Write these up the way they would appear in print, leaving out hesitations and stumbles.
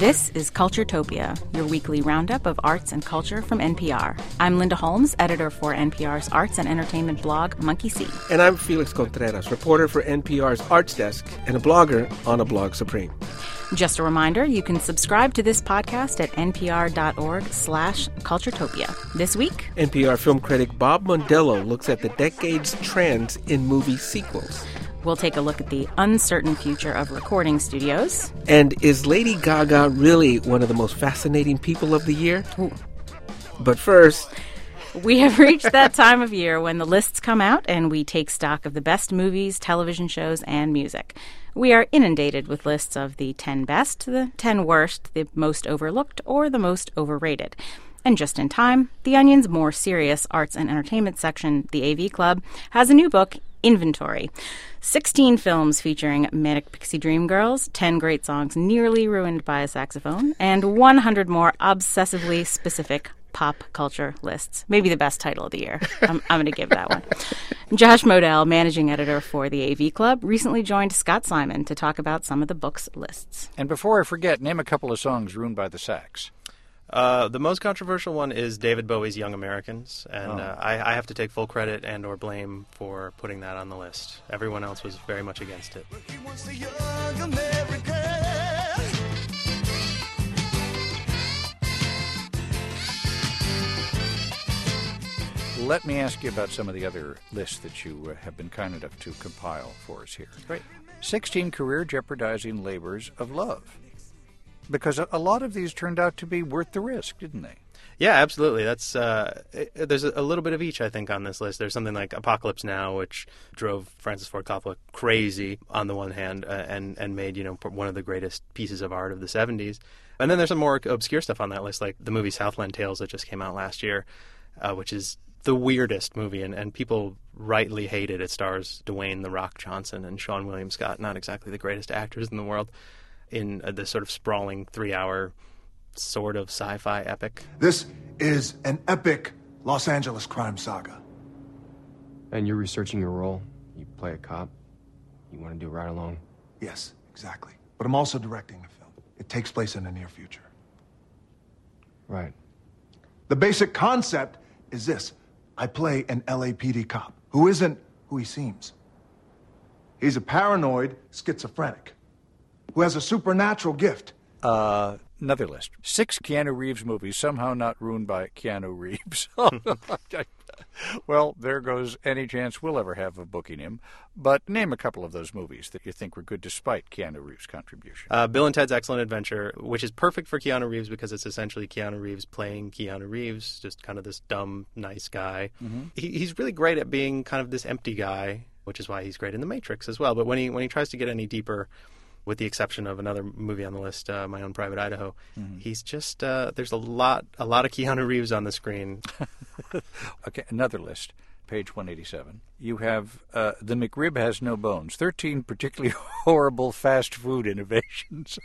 This is Culturetopia, your weekly roundup of arts and culture from NPR. I'm Linda Holmes, editor for NPR's arts and entertainment blog, Monkey See. And I'm Felix Contreras, reporter for NPR's Arts Desk and a blogger on A Blog Supreme. Just a reminder, you can subscribe to this podcast at npr.org/Culturetopia. This week, NPR film critic Bob Mondello looks at the decade's trends in movie sequels. we'll take a look at the uncertain future of recording studios. And is Lady Gaga really one of the most fascinating people of the year? Ooh. But first, we have reached that time of year when the lists come out and we take stock of the best movies, television shows, and music. We are inundated with lists of the 10 best, the 10 worst, the most overlooked, or the most overrated. And just in time, The Onion's more serious arts and entertainment section, the AV Club, has a new book, Inventory. 16 films featuring Manic Pixie Dream Girls, 10 great songs nearly ruined by a saxophone, and 100 more obsessively specific pop culture lists. Maybe the best title of the year. I'm going to give that one. Josh Modell, managing editor for the AV Club, recently joined Scott Simon to talk about some of the book's lists. And before I forget, name a couple of songs ruined by the sax. The most controversial one is David Bowie's Young Americans, and I have to take full credit and or blame for putting that on the list. Everyone else was very much against it. Let me ask you about some of the other lists that you have been kind enough to compile for us here. Great. 16 career-jeopardizing labors of love. Because a lot of these turned out to be worth the risk, didn't they? Yeah, absolutely. That's there's a little bit of each, I think, on this list. There's something like Apocalypse Now, which drove Francis Ford Coppola crazy on the one hand, and made one of the greatest pieces of art of the 70s. And then there's some more obscure stuff on that list, like the movie Southland Tales that just came out last year, which is the weirdest movie, and people rightly hate it. It stars Dwayne "The Rock" Johnson and Seann William Scott, not exactly the greatest actors in the world, in this sort of sprawling 3-hour sort of sci-fi epic. This is an epic Los Angeles crime saga. And you're researching your role. You play a cop. You want to do ride along. Yes, exactly. But I'm also directing the film. It takes place in the near future. Right. The basic concept is this. I play an LAPD cop who isn't who he seems. He's a paranoid schizophrenic who has a supernatural gift. Another list. 6 Keanu Reeves movies somehow not ruined by Keanu Reeves. Well, there goes any chance we'll ever have of booking him. But name a couple of those movies that you think were good despite Keanu Reeves' contribution. Bill and Ted's Excellent Adventure, which is perfect for Keanu Reeves because it's essentially Keanu Reeves playing Keanu Reeves, just kind of this dumb, nice guy. Mm-hmm. He's really great at being kind of this empty guy, which is why he's great in The Matrix as well. But when he tries to get any deeper, with the exception of another movie on the list, My Own Private Idaho, he's just, there's a lot of Keanu Reeves on the screen. Okay, another list, page 187. You have The McRib Has No Bones, 13 particularly horrible fast food innovations.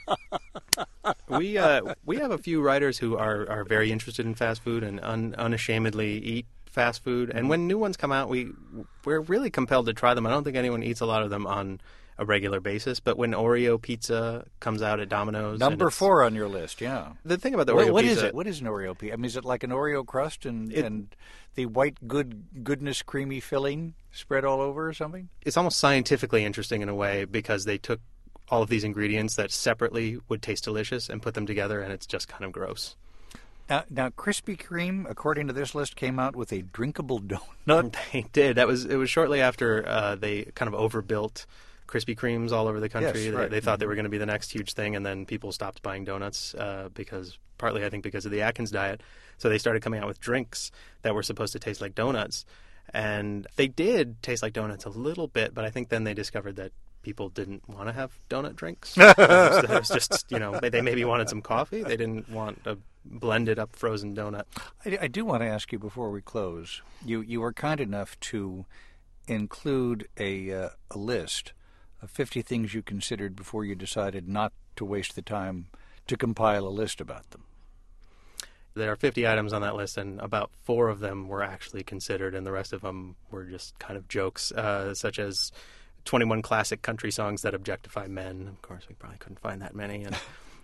We have a few writers who are very interested in fast food and unashamedly eat fast food. And when new ones come out, we're really compelled to try them. I don't think anyone eats a lot of them on a regular basis, but when Oreo pizza comes out at Domino's... Number 4 on your list, yeah. The thing about the Oreo what pizza... What is it? What is an Oreo pizza? I mean, is it like an Oreo crust and the white goodness creamy filling spread all over or something? It's almost scientifically interesting in a way because they took all of these ingredients that separately would taste delicious and put them together, and it's just kind of gross. Now, Krispy Kreme, according to this list, came out with a drinkable donut. They did. It was shortly after they kind of overbuilt Krispy Kremes all over the country. Yes, right. They thought they were going to be the next huge thing, and then people stopped buying donuts partly, I think, because of the Atkins diet. So they started coming out with drinks that were supposed to taste like donuts. And they did taste like donuts a little bit, but I think then they discovered that people didn't want to have donut drinks. It was just, they maybe wanted some coffee. They didn't want a blended up frozen donut. I do want to ask you before we close, you were kind enough to include a list of 50 things you considered before you decided not to waste the time to compile a list about them. There are 50 items on that list, and about 4 of them were actually considered, and the rest of them were just kind of jokes, such as 21 classic country songs that objectify men. Of course, we probably couldn't find that many. And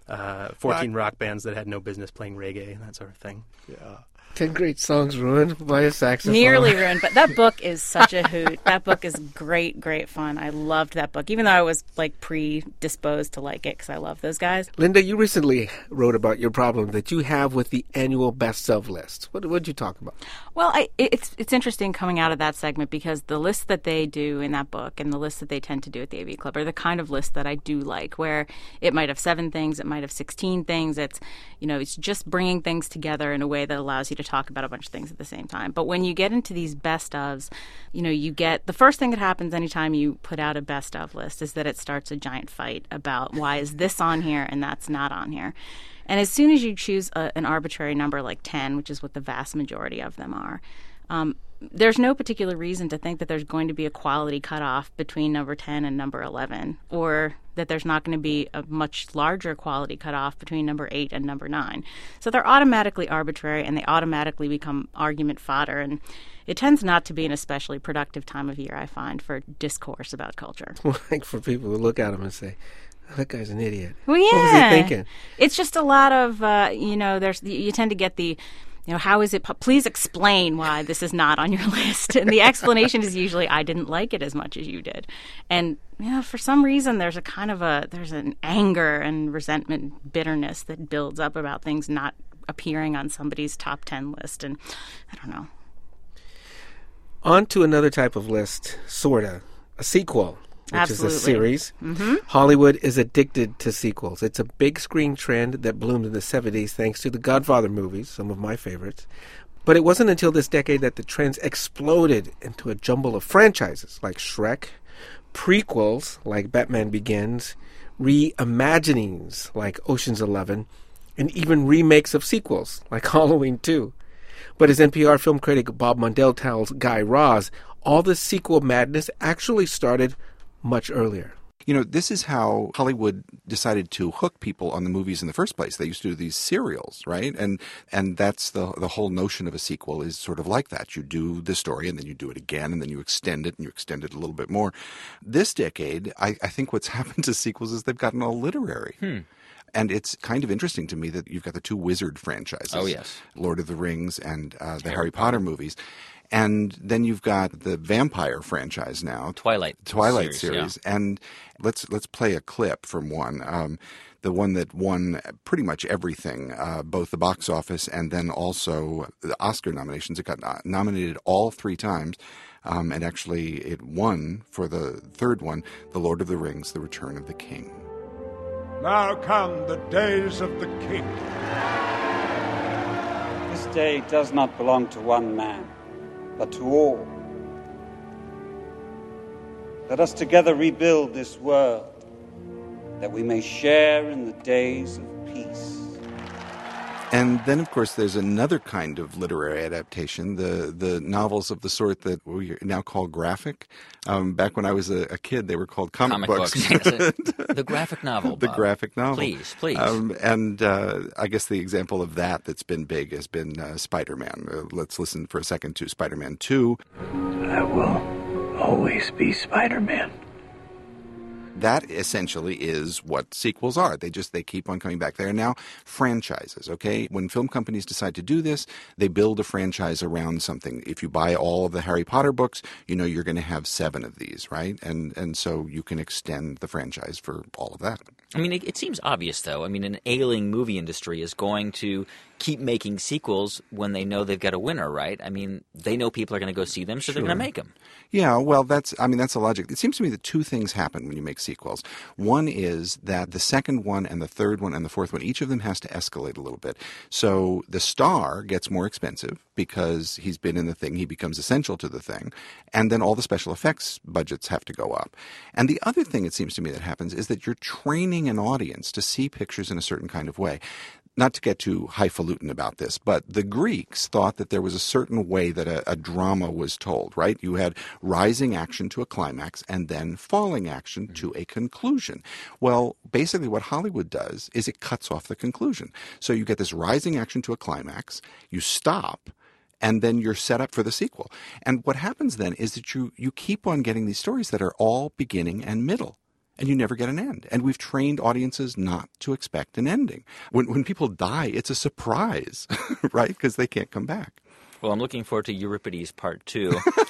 14 rock bands that had no business playing reggae, that sort of thing. Yeah. 10 great songs ruined by a saxophone. Nearly ruined, but that book is such a hoot. That book is great, great fun. I loved that book, even though I was like predisposed to like it because I love those guys. Linda, you recently wrote about your problem that you have with the annual best of list. What did you talk about? Well, it's interesting coming out of that segment because the lists that they do in that book and the lists that they tend to do at the AV Club are the kind of lists that I do like, where it might have 7 things, it might have 16 things. It's, it's just bringing things together in a way that allows you to talk about a bunch of things at the same time. But when you get into these best ofs, you get the first thing that happens anytime you put out a best of list is that it starts a giant fight about why is this on here and that's not on here. And as soon as you choose an arbitrary number like 10, which is what the vast majority of them are, there's no particular reason to think that there's going to be a quality cutoff between number 10 and number 11, or that there's not going to be a much larger quality cutoff between number 8 and number 9. So they're automatically arbitrary, and they automatically become argument fodder, and it tends not to be an especially productive time of year, I find, for discourse about culture. Like for people to look at them and say, oh, that guy's an idiot. Well, yeah. What was he thinking? It's just a lot of, you tend to get the, how is it? Please explain why this is not on your list. And the explanation is usually, I didn't like it as much as you did. And for some reason, there's there's an anger and resentment, bitterness that builds up about things not appearing on somebody's top 10 list. And I don't know. On to another type of list, sorta, a sequel. Which Absolutely. is a series. Mm-hmm. Hollywood is addicted to sequels. It's a big screen trend that bloomed in the 70s thanks to the Godfather movies, some of my favorites. But it wasn't until this decade that the trends exploded into a jumble of franchises like Shrek, prequels like Batman Begins, reimaginings like Ocean's 11, and even remakes of sequels like Halloween 2. But as NPR film critic Bob Mundell tells Guy Raz, all this sequel madness actually started much earlier. This is how Hollywood decided to hook people on the movies in the first place. They used to do these serials, right? And that's the whole notion of a sequel is sort of like that. You do the story and then you do it again and then you extend it and you extend it a little bit more. This decade, I think what's happened to sequels is they've gotten all literary. And it's kind of interesting to me that you've got the 2 Wizard franchises. Oh, yes. Lord of the Rings and the Harry Potter movies. And then you've got the vampire franchise now. Twilight series. Yeah. And let's play a clip from one. The one that won pretty much everything, both the box office and then also the Oscar nominations. It got nominated all 3 times. And actually it won for the 3rd one, The Lord of the Rings, The Return of the King. Now come the days of the king. This day does not belong to one man, but to all. Let us together rebuild this world, that we may share in the days of peace. And then, of course, there's another kind of literary adaptation, the novels of the sort that we now call graphic. Back when I was a kid, they were called comic books. The graphic novel, Bob. The graphic novel. Please. And I guess the example of that's been big has been Spider-Man. Let's listen for a second to Spider-Man 2. I will always be Spider-Man. That essentially is what sequels are. They keep on coming back. They are now franchises, okay? When film companies decide to do this, they build a franchise around something. If you buy all of the Harry Potter books, you're going to have 7 of these, right? And so you can extend the franchise for all of that. I mean, it seems obvious, though. I mean, an ailing movie industry is going to keep making sequels when they know they've got a winner, right? I mean, they know people are going to go see them, so they're going to make them. Yeah, well, that's a logic. It seems to me that 2 things happen when you make sequels. One is that the second one and the third one and the fourth one, each of them has to escalate a little bit. So the star gets more expensive because he's been in the thing, he becomes essential to the thing, and then all the special effects budgets have to go up. And the other thing, it seems to me, that happens is that you're training an audience to see pictures in a certain kind of way. Not to get too highfalutin about this, but the Greeks thought that there was a certain way that a drama was told, right? You had rising action to a climax and then falling action to a conclusion. Well, basically what Hollywood does is it cuts off the conclusion. So you get this rising action to a climax, you stop, and then you're set up for the sequel. And what happens then is that you keep on getting these stories that are all beginning and middle. and you never get an end. And we've trained audiences not to expect an ending. When people die, it's a surprise, right? Because they can't come back. Well, I'm looking forward to Euripides Part 2.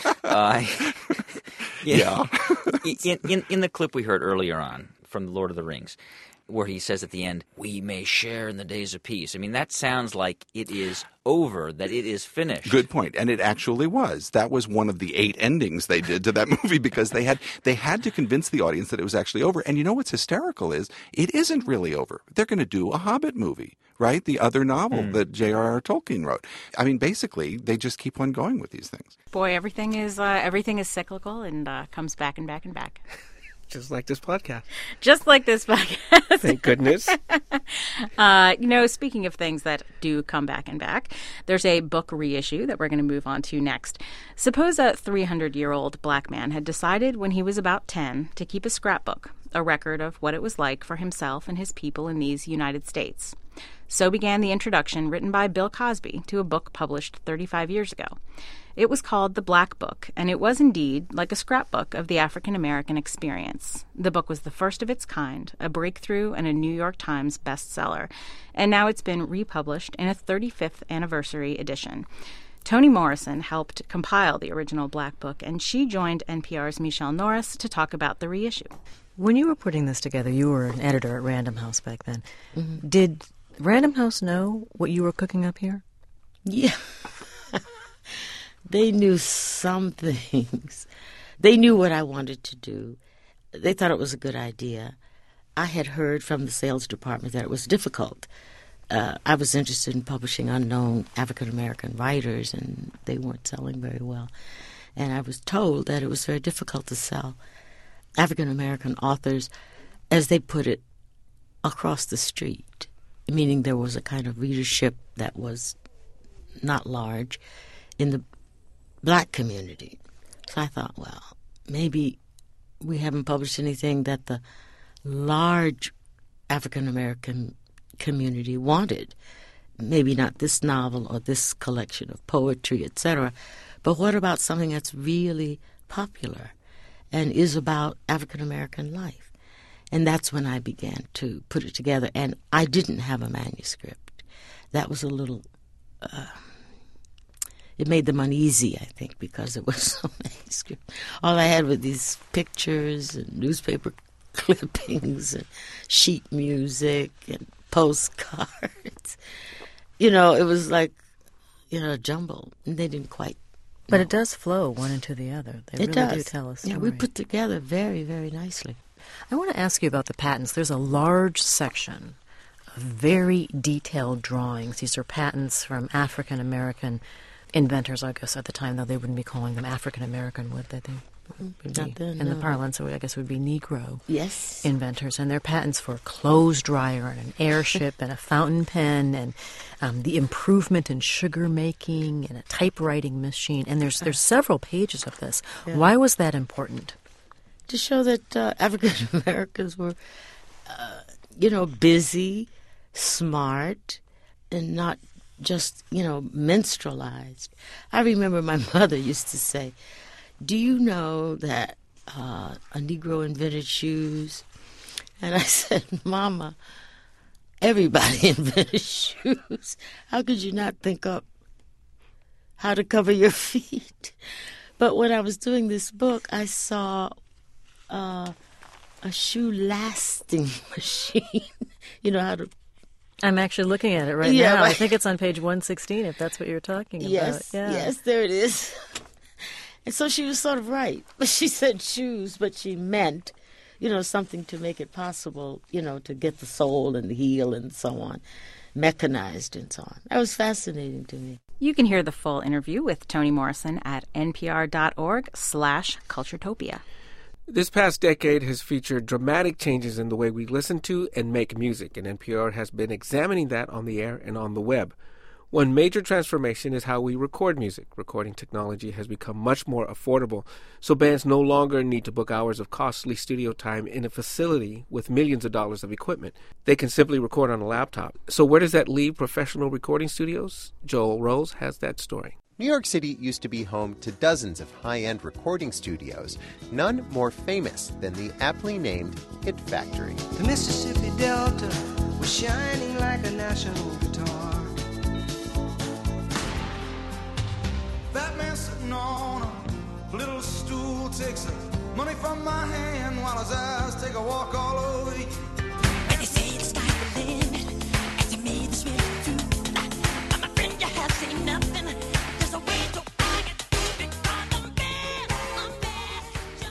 Yeah. In the clip we heard earlier on from The Lord of the Rings, where he says at the end, "We may share in the days of peace." I mean, that sounds like it is over, that it is finished. Good point. And it actually was. That was one of the 8 endings they did to that movie because they had to convince the audience that it was actually over. And you know what's hysterical is it isn't really over. They're going to do a Hobbit movie, right? The other novel that J.R.R. Tolkien wrote. I mean, basically, they just keep on going with these things. Boy, everything is cyclical and comes back and back and back. Just like this podcast. Just like this podcast. Thank goodness. Speaking of things that do come back and back, there's a book reissue that we're going to move on to next. Suppose a 300-year-old black man had decided when he was about 10 to keep a scrapbook, a record of what it was like for himself and his people in these United States. So began the introduction written by Bill Cosby to a book published 35 years ago. It was called The Black Book, and it was indeed like a scrapbook of the African American experience. The book was the first of its kind, a breakthrough and a New York Times bestseller, and now it's been republished in a 35th anniversary edition. Toni Morrison helped compile the original Black Book, and she joined NPR's Michelle Norris to talk about the reissue. When you were putting this together, you were an editor at Random House back then. Mm-hmm. Did Random House know what you were cooking up here? Yeah. They knew some things. They knew what I wanted to do. They thought it was a good idea. I had heard from the sales department that it was difficult. I was interested in publishing unknown African-American writers, and they weren't selling very well. And I was told that it was very difficult to sell African-American authors, as they put it, across the street, meaning there was a kind of readership that was not large in the black community. So I thought, well, maybe we haven't published anything that the large African-American community wanted. Maybe not this novel or this collection of poetry, etc. But what about something that's really popular and is about African-American life? And that's when I began to put it together. And I didn't have a manuscript. That was a little... it made them uneasy, I think, because it was a manuscript. All I had were these pictures and newspaper clippings and sheet music and postcards. It was like, a jumble. And they didn't quite... But it does flow one into the other. They really do tell a story. Yeah, we put together very, very nicely. I want to ask you about the patents. There's a large section of very detailed drawings. These are patents from African-American inventors, I guess, at the time, though they wouldn't be calling them African-American, would they? In the parlance, I guess it would be Negro inventors. And they're patents for a clothes dryer and an airship and a fountain pen and the improvement in sugar making and a typewriting machine. And there's several pages of this. Yeah. Why was that important? To show that African Americans were, busy, smart, and not just, minstrelized. I remember my mother used to say, "Do you know that a Negro invented shoes?" And I said, "Mama, everybody invented shoes. How could you not think up how to cover your feet?" But when I was doing this book, I saw a shoe lasting machine. How to... I'm actually looking at it right now. Right. I think it's on page 116, if that's what you're talking about. Yes, there it is. And so she was sort of right. But she said shoes, but she meant, something to make it possible, to get the sole and the heel and so on, mechanized and so on. That was fascinating to me. You can hear the full interview with Toni Morrison at npr.org/Culturetopia. This past decade has featured dramatic changes in the way we listen to and make music, and NPR has been examining that on the air and on the web. One major transformation is how we record music. Recording technology has become much more affordable, so bands no longer need to book hours of costly studio time in a facility with millions of dollars of equipment. They can simply record on a laptop. So where does that leave professional recording studios? Joel Rose has that story. New York City used to be home to dozens of high-end recording studios, none more famous than the aptly named Hit Factory. The Mississippi Delta was shining like a national guitar. That man sitting on a little stool takes money from my hand while his eyes take a walk all over you. And they say the sky's the limit, and to me the swift too. My friend, you have seen nothing. There's a way to find it because I'm bad.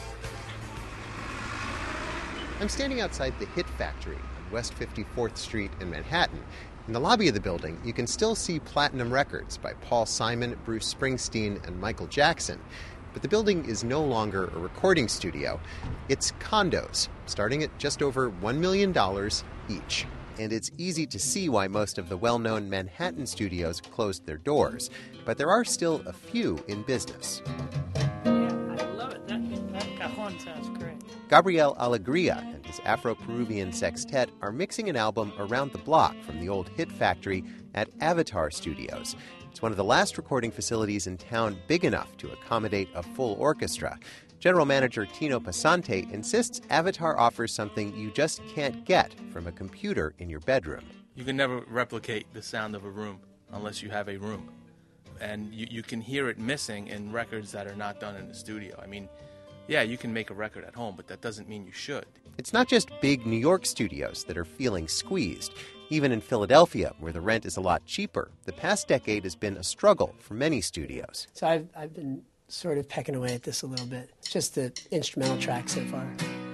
I'm standing outside the Hit Factory on West 54th Street in Manhattan. In the lobby of the building, you can still see platinum records by Paul Simon, Bruce Springsteen, and Michael Jackson. But the building is no longer a recording studio. It's condos, starting at just over $1 million each. And it's easy to see why most of the well-known Manhattan studios closed their doors. But there are still a few in business. Yeah, I love it. That cajon sounds great. Gabriel Alegria and his Afro-Peruvian sextet are mixing an album around the block from the old Hit Factory at Avatar Studios. It's one of the last recording facilities in town big enough to accommodate a full orchestra. General Manager Tino Pasante insists Avatar offers something you just can't get from a computer in your bedroom. You can never replicate the sound of a room unless you have a room. And you can hear it missing in records that are not done in the studio. I mean, yeah, you can make a record at home, but that doesn't mean you should. It's not just big New York studios that are feeling squeezed. Even in Philadelphia, where the rent is a lot cheaper, the past decade has been a struggle for many studios. So I've been sort of pecking away at this a little bit. It's just the instrumental track so far.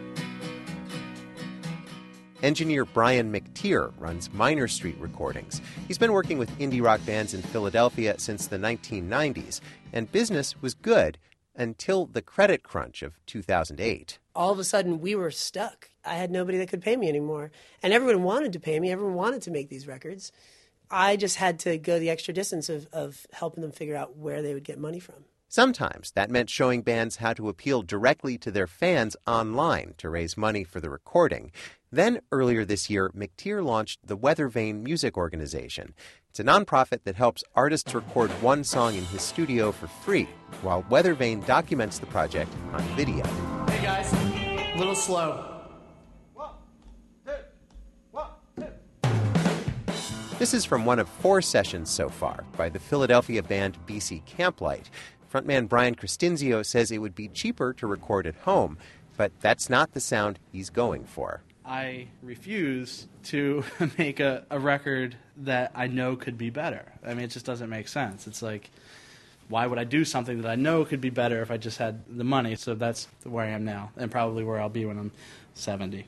Engineer Brian McTeer runs Minor Street Recordings. He's been working with indie rock bands in Philadelphia since the 1990s, and business was good until the credit crunch of 2008. All of a sudden, we were stuck. I had nobody that could pay me anymore. And everyone wanted to pay me. Everyone wanted to make these records. I just had to go the extra distance of helping them figure out where they would get money from. Sometimes that meant showing bands how to appeal directly to their fans online to raise money for the recording. Then, earlier this year, McTeer launched the Weathervane Music Organization. It's a nonprofit that helps artists record one song in his studio for free, while Weathervane documents the project on video. Hey guys, a little slow. This is from one of 4 sessions so far by the Philadelphia band BC Camplight. Frontman Brian Crestinzio says it would be cheaper to record at home, but that's not the sound he's going for. I refuse to make a record that I know could be better. I mean, it just doesn't make sense. It's like, why would I do something that I know could be better if I just had the money? So that's where I am now, and probably where I'll be when I'm 70.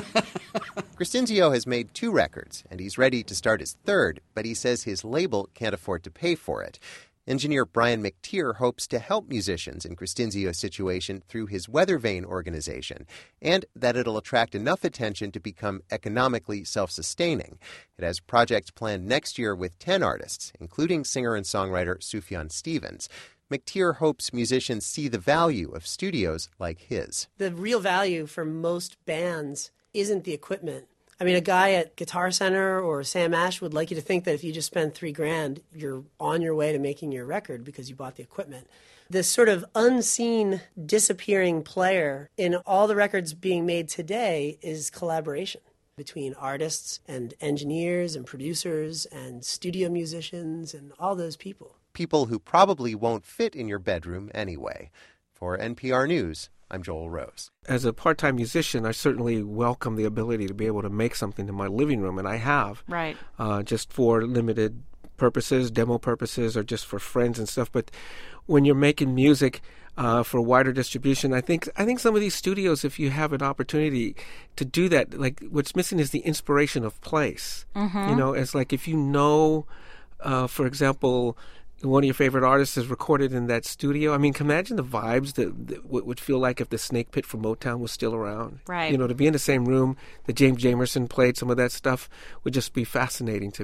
Crestinzio has made 2 records, and he's ready to start his 3rd, but he says his label can't afford to pay for it. Engineer Brian McTeer hopes to help musicians in Crestinzio's situation through his Weathervane organization, and that it'll attract enough attention to become economically self-sustaining. It has projects planned next year with 10 artists, including singer and songwriter Sufjan Stevens. McTeer hopes musicians see the value of studios like his. The real value for most bands isn't the equipment. I mean, a guy at Guitar Center or Sam Ash would like you to think that if you just spend $3,000, you're on your way to making your record because you bought the equipment. This sort of unseen, disappearing player in all the records being made today is collaboration between artists and engineers and producers and studio musicians and all those people. People who probably won't fit in your bedroom anyway. For NPR News, I'm Joel Rose. As a part-time musician, I certainly welcome the ability to be able to make something in my living room, and I have. Right. Just for limited purposes, demo purposes, or just for friends and stuff. But when you're making music for wider distribution, I think some of these studios, if you have an opportunity to do that, like what's missing is the inspiration of place. Mm-hmm. You know, it's like if you know, for example, one of your favorite artists is recorded in that studio. I mean, can you imagine the vibes that would feel like if the Snake Pit from Motown was still around? Right. You know, to be in the same room that James Jamerson played, some of that stuff would just be fascinating to me.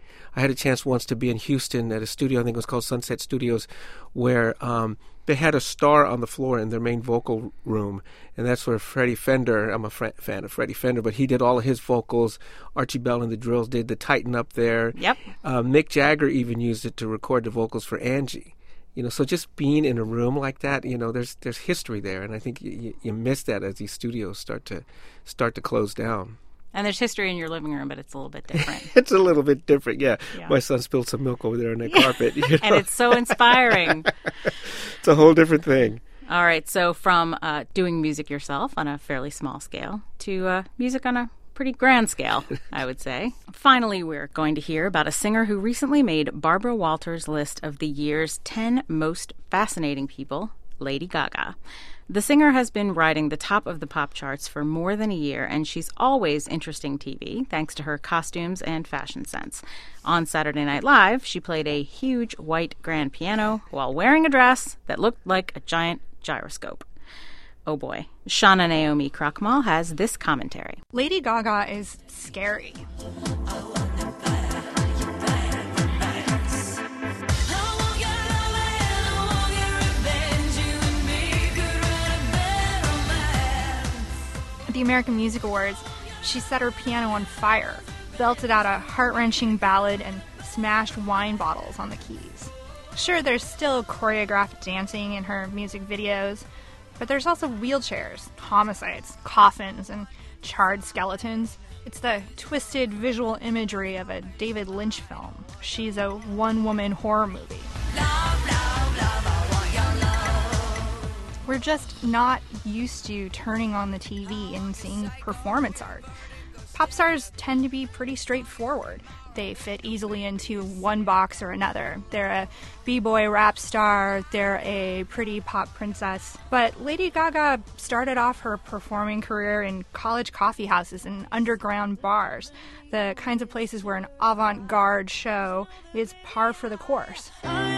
I had a chance once to be in Houston at a studio, I think it was called Sunset Studios, where they had a star on the floor in their main vocal room, and that's where Freddie Fender, I'm a fan of Freddie Fender, but he did all of his vocals. Archie Bell and the Drills did the Tighten Up there. Yep. Mick Jagger even used it to record the vocals for Angie. So just being in a room like that, there's history there, and I think you miss that as these studios start to close down. And there's history in your living room, but it's a little bit different. It's a little bit different, yeah. My son spilled some milk over there on the carpet. And it's so inspiring. It's a whole different thing. All right, so from doing music yourself on a fairly small scale to music on a pretty grand scale, I would say. Finally, we're going to hear about a singer who recently made Barbara Walters' list of the year's 10 most fascinating people, Lady Gaga. The singer has been riding the top of the pop charts for more than a year, and she's always interesting TV, thanks to her costumes and fashion sense. On Saturday Night Live, she played a huge white grand piano while wearing a dress that looked like a giant gyroscope. Oh boy. Shauna Naomi Krochmal has this commentary. Lady Gaga is scary. At the American Music Awards, she set her piano on fire, belted out a heart-wrenching ballad, and smashed wine bottles on the keys. Sure, there's still choreographed dancing in her music videos, but there's also wheelchairs, homicides, coffins, and charred skeletons. It's the twisted visual imagery of a David Lynch film. She's a one-woman horror movie. We're just not used to turning on the TV and seeing performance art. Pop stars tend to be pretty straightforward. They fit easily into one box or another. They're a b-boy rap star, they're a pretty pop princess. But Lady Gaga started off her performing career in college coffee houses and underground bars, the kinds of places where an avant-garde show is par for the course.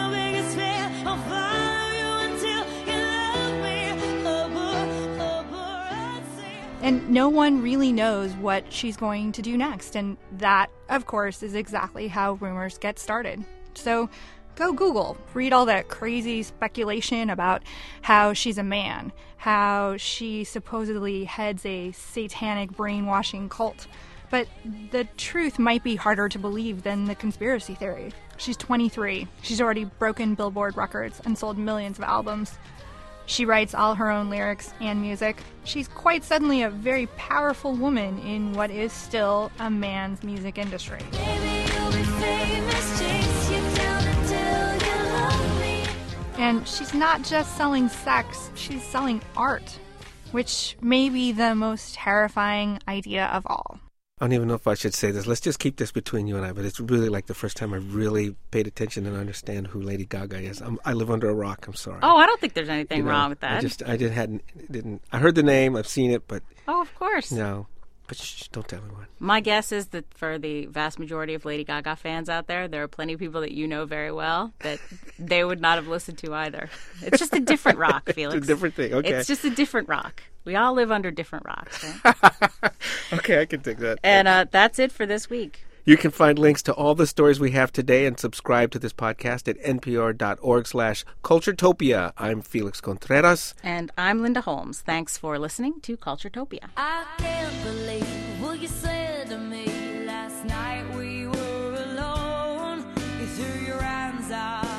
And no one really knows what she's going to do next, and that, of course, is exactly how rumors get started. So go Google, read all that crazy speculation about how she's a man, how she supposedly heads a satanic brainwashing cult. But the truth might be harder to believe than the conspiracy theory. She's 23. She's already broken Billboard records and sold millions of albums. She writes all her own lyrics and music. She's quite suddenly a very powerful woman in what is still a man's music industry. And she's not just selling sex, she's selling art, which may be the most terrifying idea of all. I don't even know if I should say this. Let's just keep this between you and I, but it's really like the first time I really paid attention and understand who Lady Gaga is. I live under a rock, I'm sorry. Oh, I don't think there's anything wrong with that. I heard the name, I've seen it, but... Oh, of course. No, but don't tell me what. My guess is that for the vast majority of Lady Gaga fans out there are plenty of people that you know very well that they would not have listened to either. It's just a different rock, Felix. It's a different thing, okay. It's just a different rock. We all live under different rocks, right? Okay, I can take that. And that's it for this week. You can find links to all the stories we have today and subscribe to this podcast at npr.org/Culturetopia. I'm Felix Contreras. And I'm Linda Holmes. Thanks for listening to Culturetopia. I can't believe what you said to me last night. We were alone. You threw your hands out.